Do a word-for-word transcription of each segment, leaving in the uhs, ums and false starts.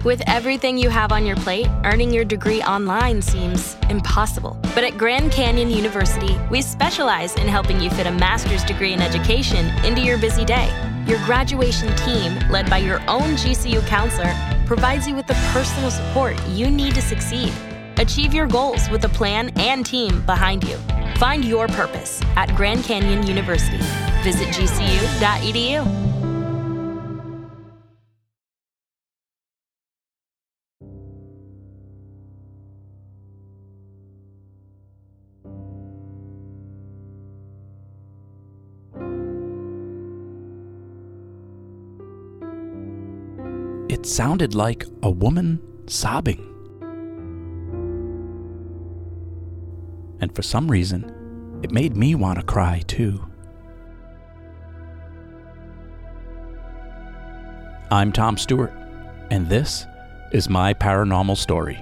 With everything you have on your plate, earning your degree online seems impossible. But at Grand Canyon University, we specialize in helping you fit a master's degree in education into your busy day. Your graduation team, led by your own G C U counselor, provides you with the personal support you need to succeed. Achieve your goals with a plan and team behind you. Find your purpose at Grand Canyon University. Visit G C U dot E D U. It sounded like a woman sobbing. And for some reason, it made me want to cry too. I'm Tom Stewart, and this is My Paranormal Story.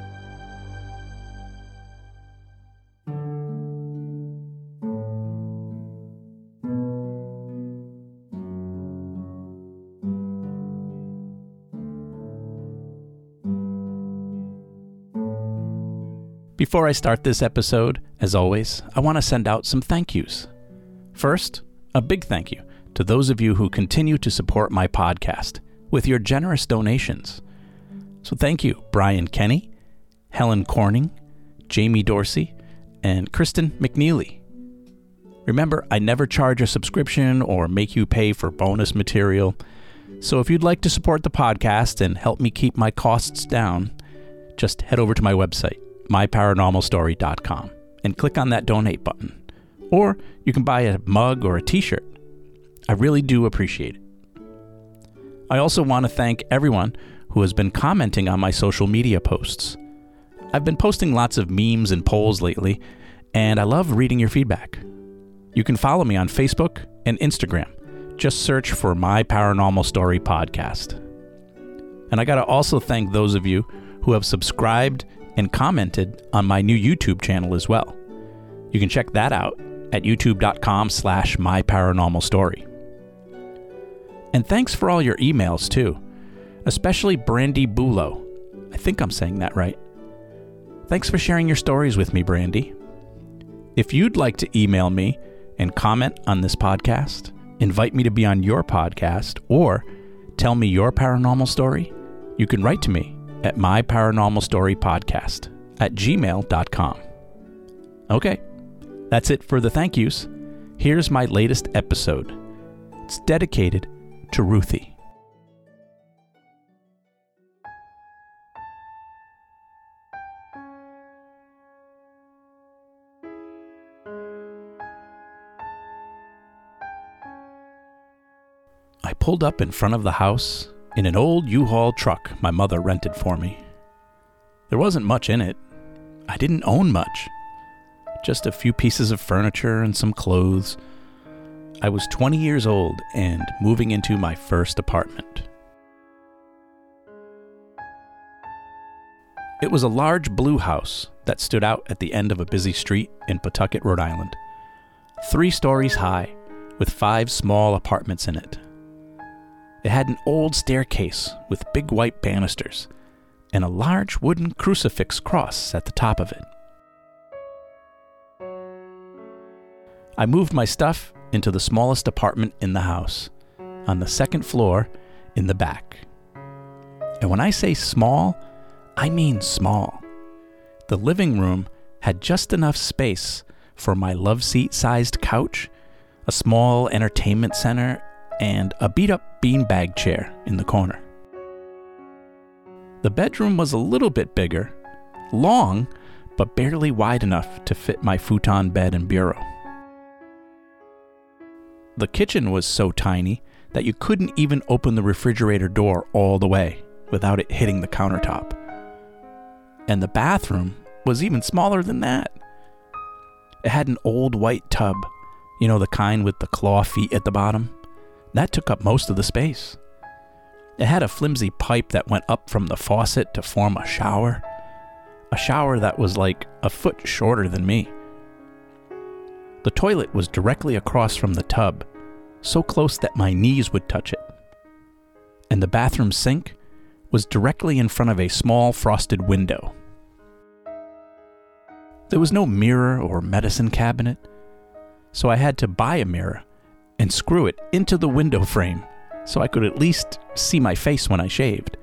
Before I start this episode, as always, I want to send out some thank yous. First, a big thank you to those of you who continue to support my podcast with your generous donations. So thank you, Brian Kenny, Helen Corning, Jamie Dorsey, and Kristen McNeely. Remember, I never charge a subscription or make you pay for bonus material. So if you'd like to support the podcast and help me keep my costs down, just head over to my website, my paranormal story dot com, and click on that donate button. Or you can buy a mug or a t-shirt. I really do appreciate it. I also want to thank everyone who has been commenting on my social media posts. I've been posting lots of memes and polls lately, and I love reading your feedback. You can follow me on Facebook and Instagram. Just search for My Paranormal Story Podcast. And I got to also thank those of you who have subscribed and commented on my new YouTube channel as well. You can check that out at youtube.com slash my paranormal story. And thanks for all your emails too, especially Brandy Bulow. I think I'm saying that right. Thanks for sharing your stories with me, Brandy. If you'd like to email me and comment on this podcast, invite me to be on your podcast, or tell me your paranormal story, you can write to me at my paranormal story podcast at gmail dot com. Okay, that's it for the thank yous. Here's my latest episode. It's dedicated to Ruthie. I pulled up in front of the house in an old U-Haul truck my mother rented for me. There wasn't much in it. I didn't own much. Just a few pieces of furniture and some clothes. I was twenty years old and moving into my first apartment. It was a large blue house that stood out at the end of a busy street in Pawtucket, Rhode Island. Three stories high, with five small apartments in it. It had an old staircase with big white banisters and a large wooden crucifix cross at the top of it. I moved my stuff into the smallest apartment in the house, on the second floor in the back. And when I say small, I mean small. The living room had just enough space for my love seat-sized couch, a small entertainment center, and a beat-up beanbag chair in the corner. The bedroom was a little bit bigger, long, but barely wide enough to fit my futon bed and bureau. The kitchen was so tiny that you couldn't even open the refrigerator door all the way without it hitting the countertop. And the bathroom was even smaller than that. It had an old white tub, you know, the kind with the claw feet at the bottom. That took up most of the space. It had a flimsy pipe that went up from the faucet to form a shower. A shower that was like a foot shorter than me. The toilet was directly across from the tub, so close that my knees would touch it. And the bathroom sink was directly in front of a small frosted window. There was no mirror or medicine cabinet, so I had to buy a mirror and screw it into the window frame so I could at least see my face when I shaved.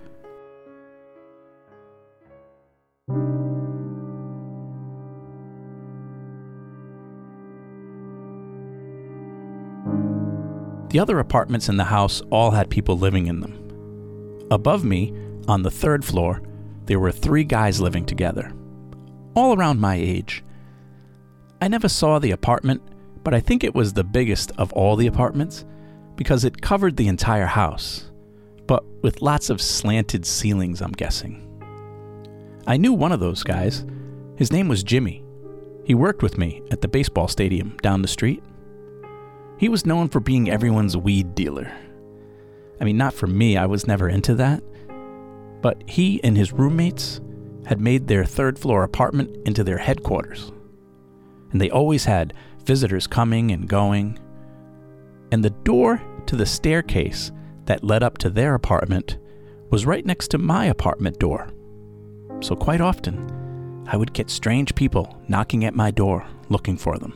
The other apartments in the house all had people living in them. Above me, on the third floor, there were three guys living together, all around my age. I never saw the apartment, but I think it was the biggest of all the apartments because it covered the entire house, but with lots of slanted ceilings, I'm guessing. I knew one of those guys. His name was Jimmy. He worked with me at the baseball stadium down the street. He was known for being everyone's weed dealer. I mean, not for me, I was never into that. But he and his roommates had made their third floor apartment into their headquarters. And they always had visitors coming and going. And the door to the staircase that led up to their apartment was right next to my apartment door. So quite often, I would get strange people knocking at my door looking for them.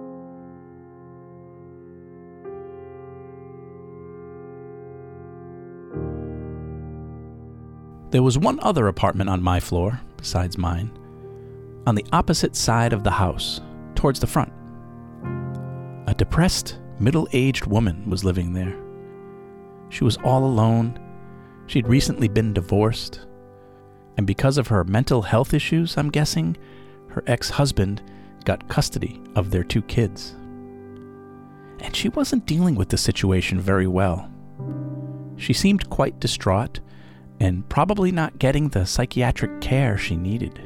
There was one other apartment on my floor, besides mine, on the opposite side of the house, towards the front. A depressed, middle-aged woman was living there. She was all alone. She'd recently been divorced. And because of her mental health issues, I'm guessing, her ex-husband got custody of their two kids. And she wasn't dealing with the situation very well. She seemed quite distraught and probably not getting the psychiatric care she needed.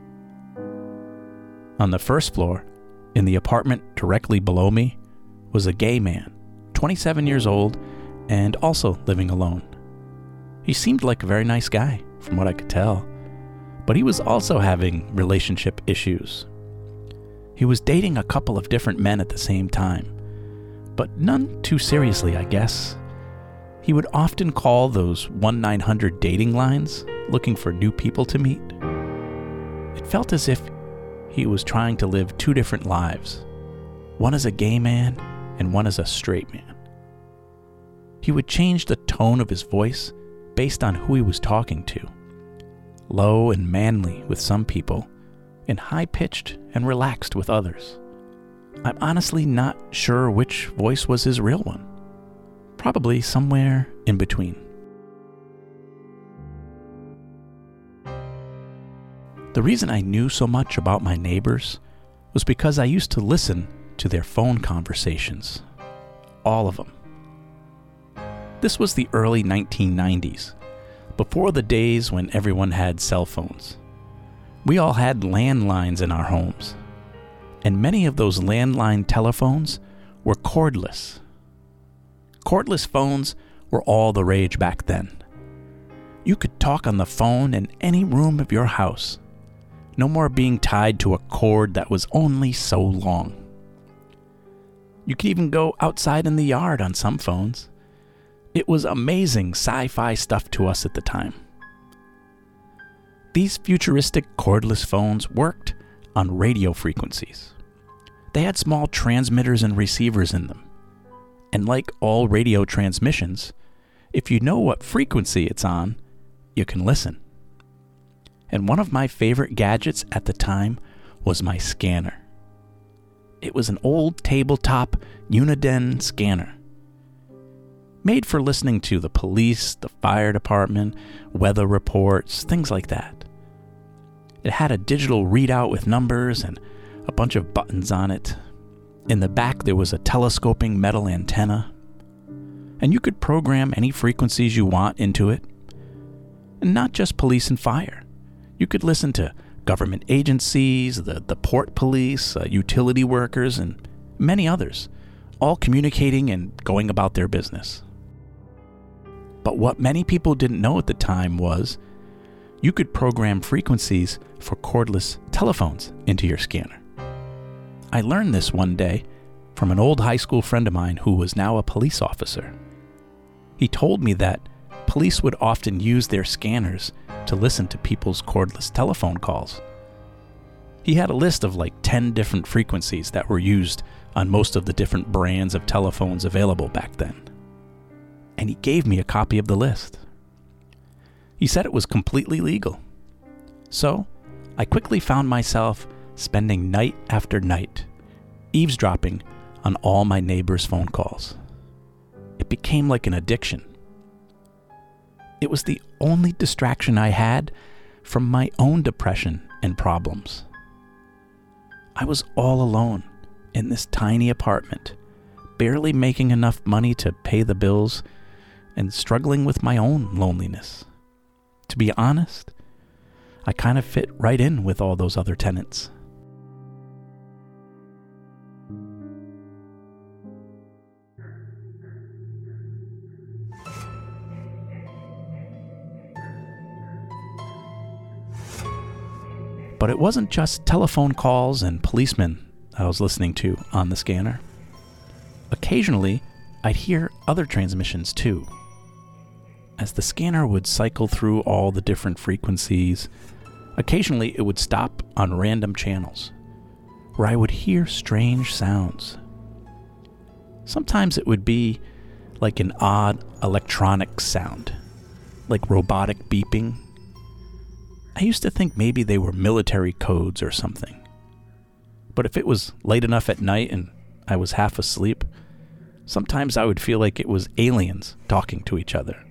On the first floor, in the apartment directly below me, was a gay man, twenty-seven years old, and also living alone. He seemed like a very nice guy, from what I could tell, but he was also having relationship issues. He was dating a couple of different men at the same time, but none too seriously, I guess. He would often call those one nine hundred dating lines, looking for new people to meet. It felt as if he was trying to live two different lives, one as a gay man and one as a straight man. He would change the tone of his voice based on who he was talking to, low and manly with some people, and high-pitched and relaxed with others. I'm honestly not sure which voice was his real one. Probably somewhere in between. The reason I knew so much about my neighbors was because I used to listen to their phone conversations. All of them. This was the early nineteen nineties, before the days when everyone had cell phones. We all had landlines in our homes, and many of those landline telephones were cordless. Cordless phones were all the rage back then. You could talk on the phone in any room of your house. No more being tied to a cord that was only so long. You could even go outside in the yard on some phones. It was amazing sci-fi stuff to us at the time. These futuristic cordless phones worked on radio frequencies. They had small transmitters and receivers in them. And like all radio transmissions, if you know what frequency it's on, you can listen. And one of my favorite gadgets at the time was my scanner. It was an old tabletop Uniden scanner, made for listening to the police, the fire department, weather reports, things like that. It had a digital readout with numbers and a bunch of buttons on it. In the back, there was a telescoping metal antenna, and you could program any frequencies you want into it. And not just police and fire. You could listen to government agencies, the, the port police, uh, utility workers, and many others, all communicating and going about their business. But what many people didn't know at the time was you could program frequencies for cordless telephones into your scanner. I learned this one day from an old high school friend of mine who was now a police officer. He told me that police would often use their scanners to listen to people's cordless telephone calls. He had a list of like ten different frequencies that were used on most of the different brands of telephones available back then. And he gave me a copy of the list. He said it was completely legal. So, I quickly found myself spending night after night eavesdropping on all my neighbors' phone calls. It became like an addiction. It was the only distraction I had from my own depression and problems. I was all alone in this tiny apartment, barely making enough money to pay the bills and struggling with my own loneliness. To be honest, I kind of fit right in with all those other tenants. But it wasn't just telephone calls and policemen I was listening to on the scanner. Occasionally, I'd hear other transmissions too. As the scanner would cycle through all the different frequencies, occasionally it would stop on random channels, where I would hear strange sounds. Sometimes it would be like an odd electronic sound, like robotic beeping. I used to think maybe they were military codes or something. But if it was late enough at night and I was half asleep, sometimes I would feel like it was aliens talking to each other.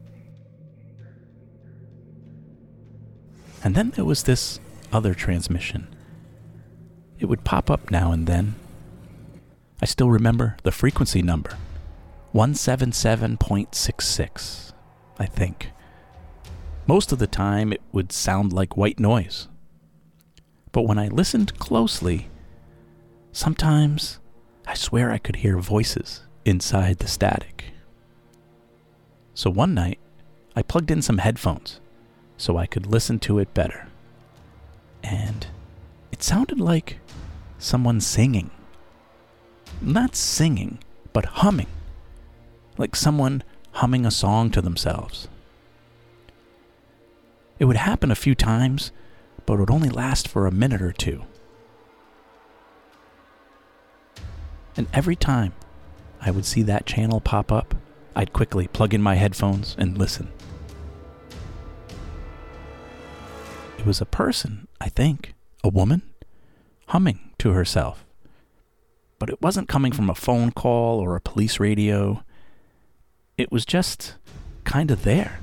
And then there was this other transmission. It would pop up now and then. I still remember the frequency number, one seventy-seven point six six, I think. Most of the time, it would sound like white noise. But when I listened closely, sometimes I swear I could hear voices inside the static. So one night, I plugged in some headphones so I could listen to it better. And it sounded like someone singing. Not singing, but humming. Like someone humming a song to themselves. It would happen a few times, but it would only last for a minute or two. And every time I would see that channel pop up, I'd quickly plug in my headphones and listen. It was a person, I think, a woman, humming to herself. But it wasn't coming from a phone call or a police radio. It was just kind of there.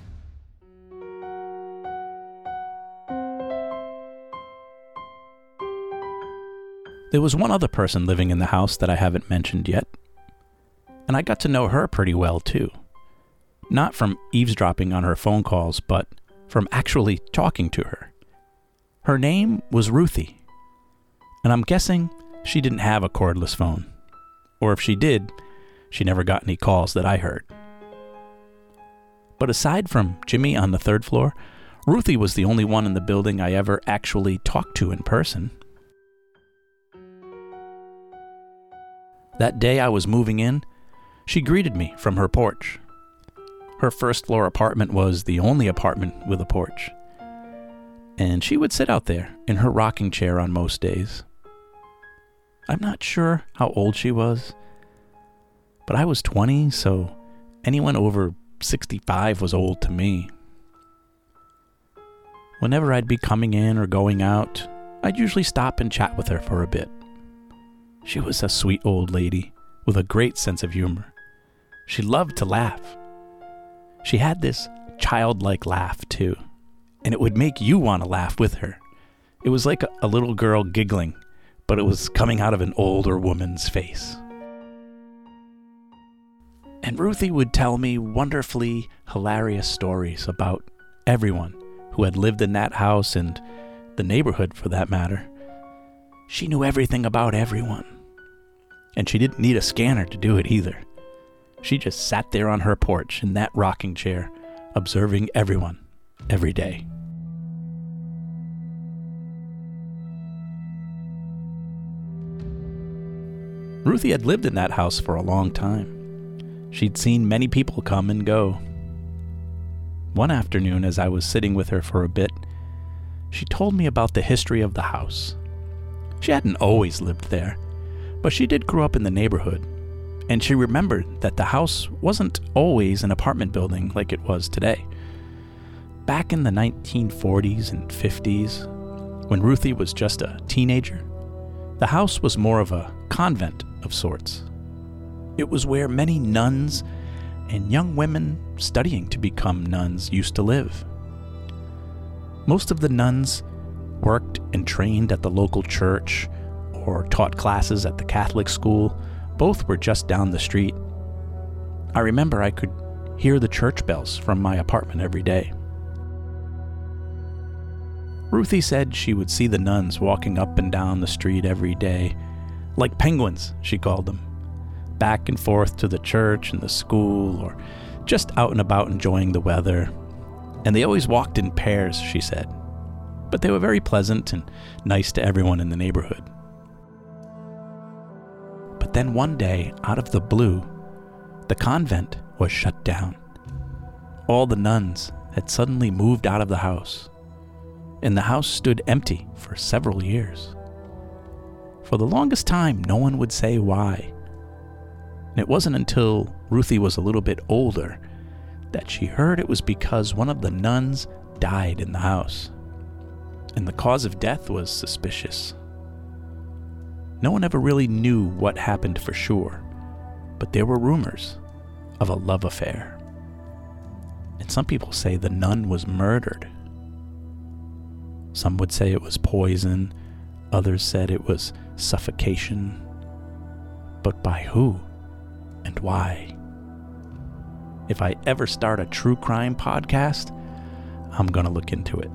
There was one other person living in the house that I haven't mentioned yet, and I got to know her pretty well too. Not from eavesdropping on her phone calls, but from actually talking to her. Her name was Ruthie, and I'm guessing she didn't have a cordless phone, or if she did, she never got any calls that I heard. But aside from Jimmy on the third floor, Ruthie was the only one in the building I ever actually talked to in person. That day I was moving in, she greeted me from her porch. Her first floor apartment was the only apartment with a porch. And she would sit out there in her rocking chair on most days. I'm not sure how old she was, but I was twenty, so anyone over sixty-five was old to me. Whenever I'd be coming in or going out, I'd usually stop and chat with her for a bit. She was a sweet old lady with a great sense of humor. She loved to laugh. She had this childlike laugh, too, and it would make you want to laugh with her. It was like a, a little girl giggling, but it was coming out of an older woman's face. And Ruthie would tell me wonderfully hilarious stories about everyone who had lived in that house and the neighborhood, for that matter. She knew everything about everyone. And she didn't need a scanner to do it either. She just sat there on her porch in that rocking chair, observing everyone every day. Ruthie had lived in that house for a long time. She'd seen many people come and go. One afternoon, as I was sitting with her for a bit, she told me about the history of the house. She hadn't always lived there, but she did grow up in the neighborhood, and she remembered that the house wasn't always an apartment building like it was today. Back in the nineteen forties and fifties, when Ruthie was just a teenager, the house was more of a convent of sorts. It was where many nuns and young women studying to become nuns used to live. Most of the nuns worked and trained at the local church or taught classes at the Catholic school. Both were just down the street. I remember I could hear the church bells from my apartment every day. Ruthie said she would see the nuns walking up and down the street every day, like penguins, she called them, back and forth to the church and the school, or just out and about enjoying the weather. And they always walked in pairs, she said. But they were very pleasant and nice to everyone in the neighborhood. But then one day, out of the blue, the convent was shut down. All the nuns had suddenly moved out of the house, and the house stood empty for several years. For the longest time, no one would say why. And it wasn't until Ruthie was a little bit older that she heard it was because one of the nuns died in the house, and the cause of death was suspicious. No one ever really knew what happened for sure, but there were rumors of a love affair. And some people say the nun was murdered. Some would say it was poison, others said it was suffocation. But by who and why? If I ever start a true crime podcast, I'm gonna look into it.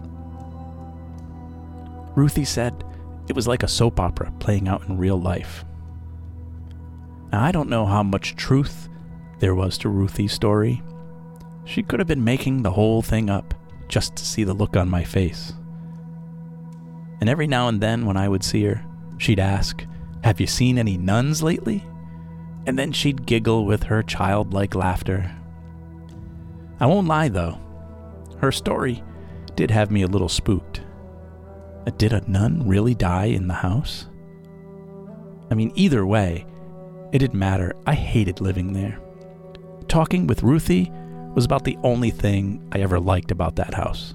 Ruthie said it was like a soap opera playing out in real life. Now, I don't know how much truth there was to Ruthie's story. She could have been making the whole thing up just to see the look on my face. And every now and then when I would see her, she'd ask, "Have you seen any nuns lately?" And then she'd giggle with her childlike laughter. I won't lie though, her story did have me a little spooked. Did a nun really die in the house? I mean, either way, it didn't matter. I hated living there. Talking with Ruthie was about the only thing I ever liked about that house.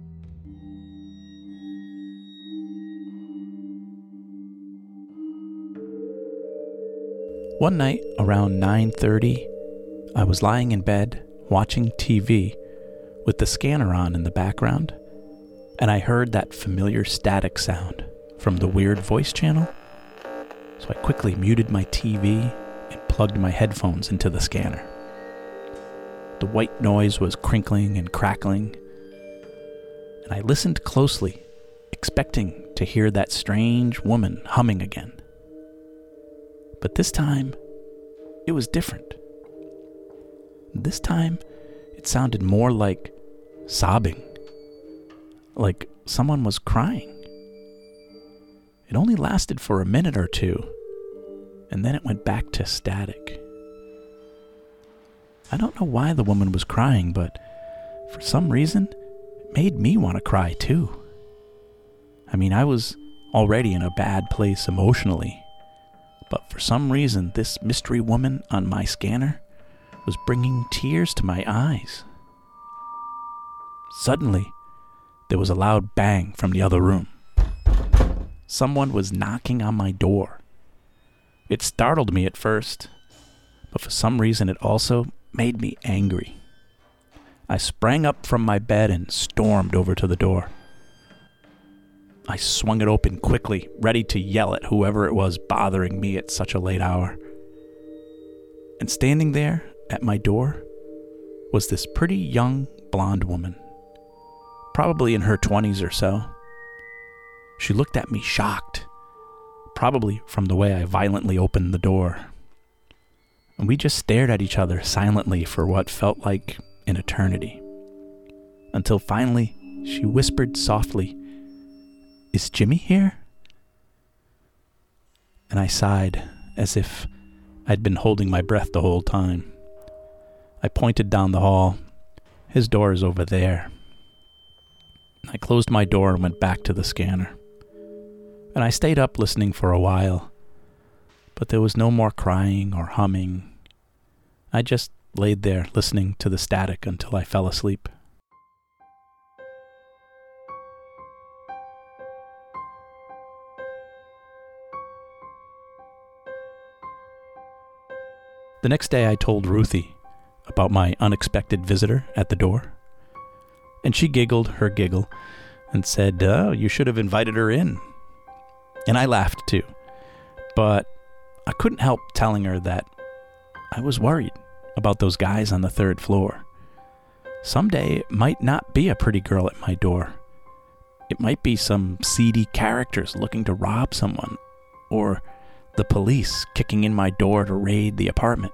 One night around nine thirty, I was lying in bed watching T V with the scanner on in the background, and I heard that familiar static sound from the weird voice channel. So I quickly muted my T V and plugged my headphones into the scanner. The white noise was crinkling and crackling, and I listened closely, expecting to hear that strange woman humming again. But this time, it was different. This time, it sounded more like sobbing. Like someone was crying. It only lasted for a minute or two, and then it went back to static. I don't know why the woman was crying, but for some reason, it made me want to cry too. I mean, I was already in a bad place emotionally, but for some reason, this mystery woman on my scanner was bringing tears to my eyes. Suddenly, there was a loud bang from the other room. Someone was knocking on my door. It startled me at first, but for some reason it also made me angry. I sprang up from my bed and stormed over to the door. I swung it open quickly, ready to yell at whoever it was bothering me at such a late hour. And standing there at my door was this pretty young blonde woman, probably in her twenties or so. She looked at me shocked, probably from the way I violently opened the door. And we just stared at each other silently for what felt like an eternity. Until finally, she whispered softly, "Is Jimmy here?" And I sighed, as if I'd been holding my breath the whole time. I pointed down the hall, His door is over there. I closed my door and went back to the scanner. And I stayed up listening for a while, but there was no more crying or humming. I just laid there listening to the static until I fell asleep. The next day I told Ruthie about my unexpected visitor at the door, and she giggled her giggle and said, oh, you should have invited her in. And I laughed too, but I couldn't help telling her that I was worried about those guys on the third floor. Someday it might not be a pretty girl at my door. It might be some seedy characters looking to rob someone, or the police kicking in my door to raid the apartment.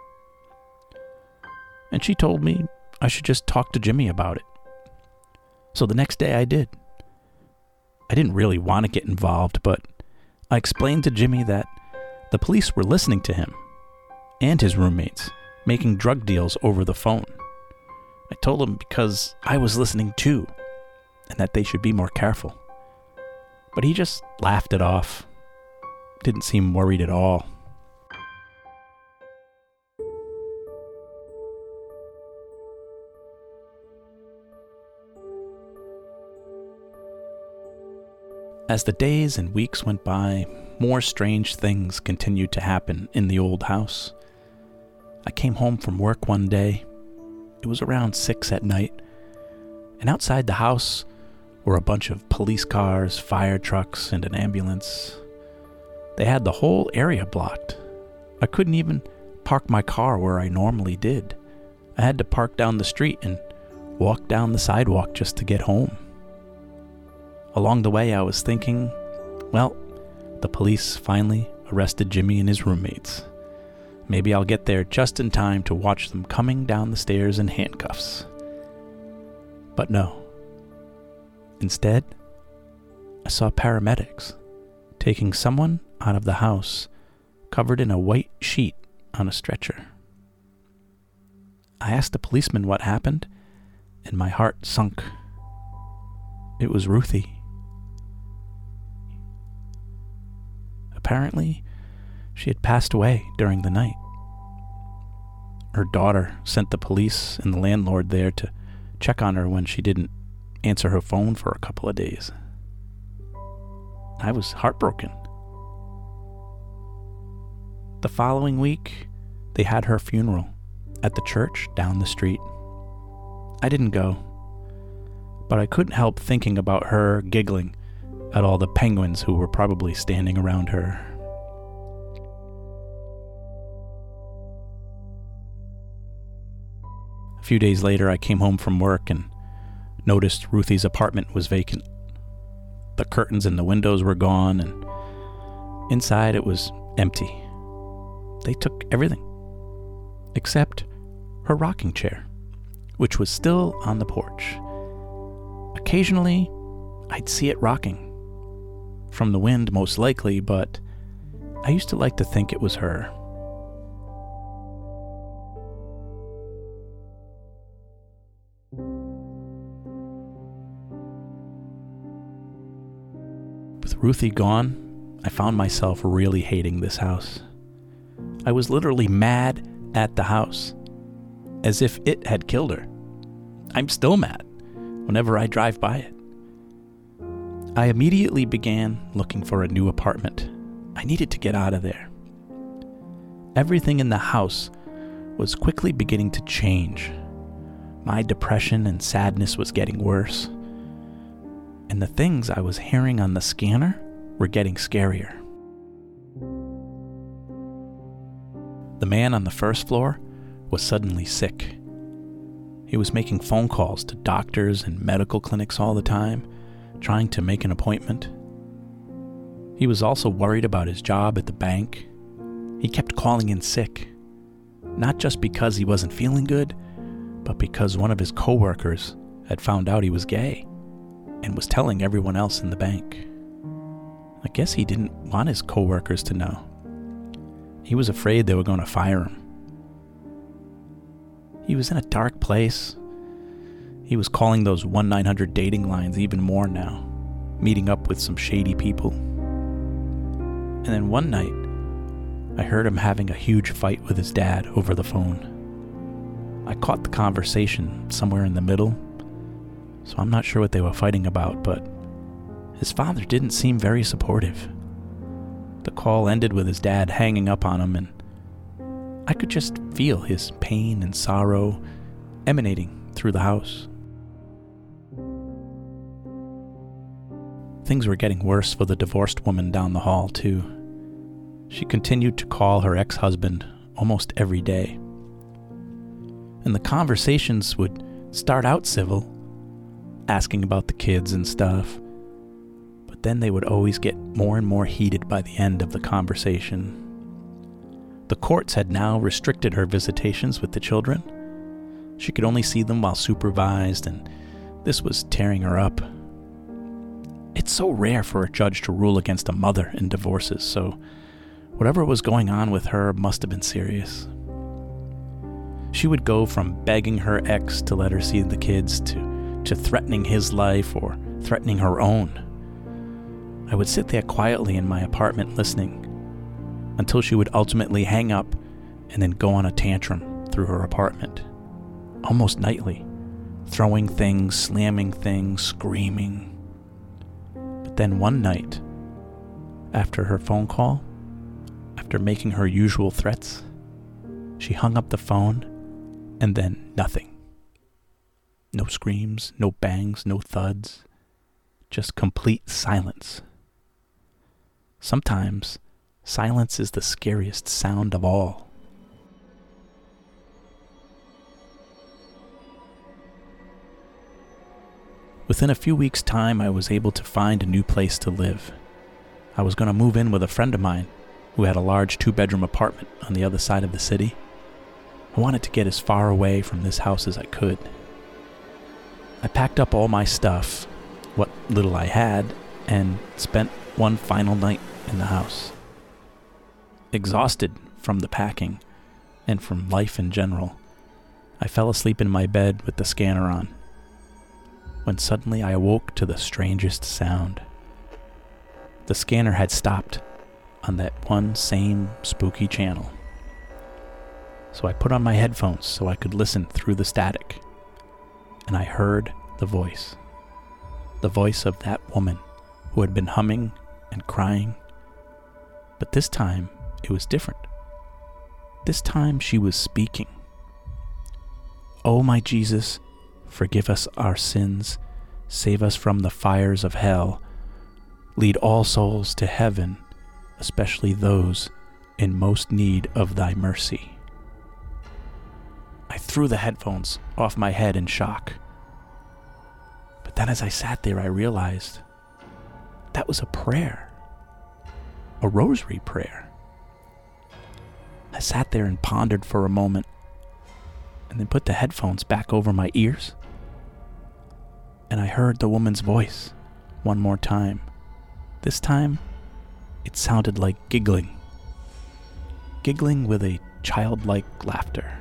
And she told me I should just talk to Jimmy about it. So the next day I did. I didn't really want to get involved, but I explained to Jimmy that the police were listening to him and his roommates making drug deals over the phone. I told him because I was listening too, and that they should be more careful. But he just laughed it off. Didn't seem worried at all. As the days and weeks went by, more strange things continued to happen in the old house. I came home from work one day. It was around six at night, and outside the house were a bunch of police cars, fire trucks, and an ambulance. They had the whole area blocked. I couldn't even park my car where I normally did. I had to park down the street and walk down the sidewalk just to get home. Along the way, I was thinking, well, the police finally arrested Jimmy and his roommates. Maybe I'll get there just in time to watch them coming down the stairs in handcuffs. But no. Instead, I saw paramedics taking someone out of the house covered in a white sheet on a stretcher. I asked the policeman what happened, and my heart sunk. It was Ruthie. Apparently, she had passed away during the night. Her daughter sent the police and the landlord there to check on her when she didn't answer her phone for a couple of days. I was heartbroken. The following week, they had her funeral at the church down the street. I didn't go, but I couldn't help thinking about her giggling at all the penguins who were probably standing around her. A few days later, I came home from work and noticed Ruthie's apartment was vacant. The curtains and the windows were gone, and inside it was empty. They took everything, except her rocking chair, which was still on the porch. Occasionally, I'd see it rocking. From the wind, most likely, but I used to like to think it was her. With Ruthie gone, I found myself really hating this house. I was literally mad at the house, as if it had killed her. I'm still mad whenever I drive by it. I immediately began looking for a new apartment. I needed to get out of there. Everything in the house was quickly beginning to change. My depression and sadness was getting worse, and the things I was hearing on the scanner were getting scarier. The man on the first floor was suddenly sick. He was making phone calls to doctors and medical clinics all the time, trying to make an appointment. He was also worried about his job at the bank. He kept calling in sick, not just because he wasn't feeling good, but because one of his coworkers had found out he was gay and was telling everyone else in the bank. I guess he didn't want his coworkers to know. He was afraid they were going to fire him. He was in a dark place, He was calling those one nine hundred dating lines even more now, meeting up with some shady people. And then one night, I heard him having a huge fight with his dad over the phone. I caught the conversation somewhere in the middle, so I'm not sure what they were fighting about, but his father didn't seem very supportive. The call ended with his dad hanging up on him, and I could just feel his pain and sorrow emanating through the house. Things were getting worse for the divorced woman down the hall, too. She continued to call her ex-husband almost every day. And the conversations would start out civil, asking about the kids and stuff, but then they would always get more and more heated by the end of the conversation. The courts had now restricted her visitations with the children. She could only see them while supervised, and this was tearing her up. It's so rare for a judge to rule against a mother in divorces, so whatever was going on with her must have been serious. She would go from begging her ex to let her see the kids to, to threatening his life or threatening her own. I would sit there quietly in my apartment listening until she would ultimately hang up and then go on a tantrum through her apartment, almost nightly, throwing things, slamming things, screaming. But then one night, after her phone call, after making her usual threats, she hung up the phone, and then nothing. No screams, no bangs, no thuds, just complete silence. Sometimes, silence is the scariest sound of all. Within a few weeks' time, I was able to find a new place to live. I was going to move in with a friend of mine who had a large two-bedroom apartment on the other side of the city. I wanted to get as far away from this house as I could. I packed up all my stuff, what little I had, and spent one final night in the house. Exhausted from the packing and from life in general, I fell asleep in my bed with the scanner on, when suddenly I awoke to the strangest sound. The scanner had stopped on that one same spooky channel. So I put on my headphones so I could listen through the static, and I heard the voice. The voice of that woman who had been humming and crying. But this time, it was different. This time she was speaking. "Oh my Jesus, forgive us our sins, save us from the fires of hell, lead all souls to heaven, especially those in most need of thy mercy." I threw the headphones off my head in shock. But then as I sat there, I realized that was a prayer. A rosary prayer. I sat there and pondered for a moment, and then put the headphones back over my ears. And I heard the woman's voice one more time. This time, it sounded like giggling. Giggling with a childlike laughter.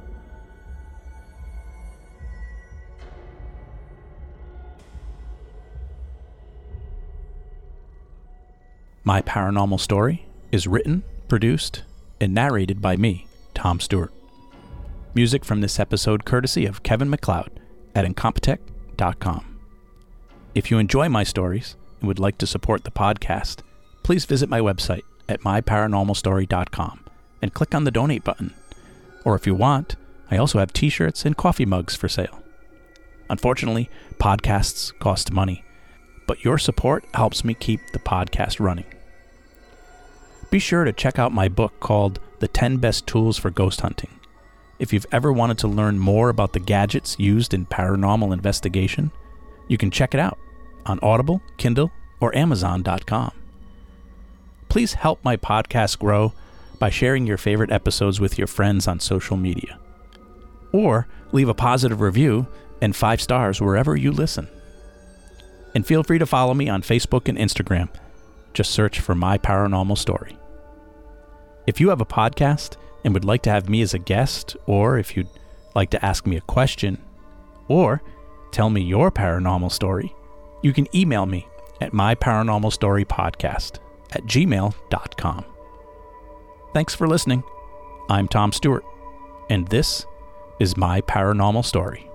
My Paranormal Story is written, produced, and narrated by me, Tom Stewart. Music from this episode courtesy of Kevin MacLeod at Incompetech dot com. If you enjoy my stories and would like to support the podcast, please visit my website at my paranormal story dot com and click on the donate button. Or if you want, I also have t-shirts and coffee mugs for sale. Unfortunately, podcasts cost money, but your support helps me keep the podcast running. Be sure to check out my book called The ten Best Tools for Ghost Hunting. If you've ever wanted to learn more about the gadgets used in paranormal investigation, you can check it out on Audible, Kindle, or Amazon dot com. Please help my podcast grow by sharing your favorite episodes with your friends on social media. Or leave a positive review and five stars wherever you listen. And feel free to follow me on Facebook and Instagram. Just search for My Paranormal Story. If you have a podcast and would like to have me as a guest, or if you'd like to ask me a question, or tell me your paranormal story, you can email me at myparanormalstorypodcast at gmail dot com. Thanks for listening. I'm Tom Stewart, and this is My Paranormal Story.